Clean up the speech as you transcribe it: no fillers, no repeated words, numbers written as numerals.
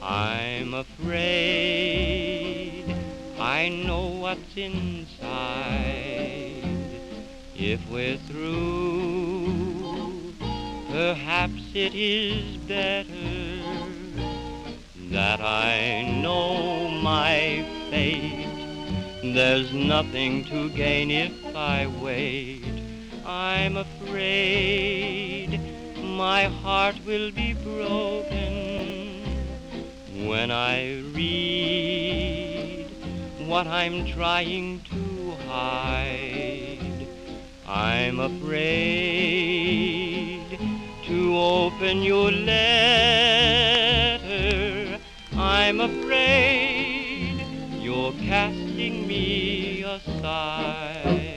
I'm afraid I know what's inside. If we're through, perhaps it is better that I know my fate. There's nothing to gain if I wait. I'm afraid my heart will be broken when I read what I'm trying to hide. I'm afraid to open your letter. I'm afraid you're casting me aside.